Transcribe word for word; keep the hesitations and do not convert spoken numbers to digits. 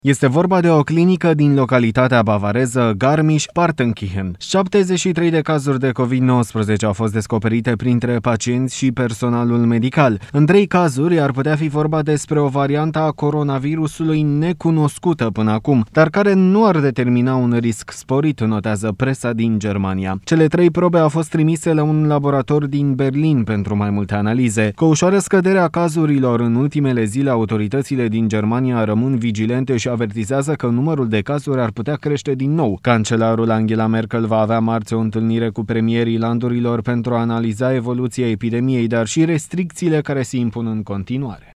Este vorba de o clinică din localitatea bavareză Garmisch-Partenkirchen. șaptezeci și trei de cazuri de COVID nouăsprezece au fost descoperite printre pacienți și personalul medical. În trei cazuri ar putea fi vorba despre o variantă a coronavirusului necunoscută până acum, dar care nu ar determina un risc sporit, notează presa din Germania. Cele trei probe au fost trimise la un laborator din Berlin pentru mai multe analize. Cu o ușoară scădere a cazurilor în ultimele zile, autoritățile din Germania rămân vigilente și avertizează că numărul de cazuri ar putea crește din nou. Cancelarul Angela Merkel va avea marți o întâlnire cu premierii landurilor pentru a analiza evoluția epidemiei, dar și restricțiile care se impun în continuare.